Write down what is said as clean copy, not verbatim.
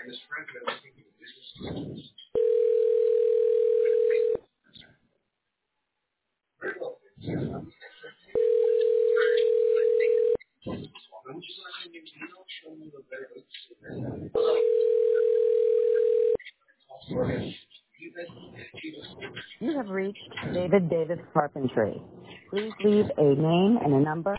You have reached David Davis Carpentry. Please leave a name and a number.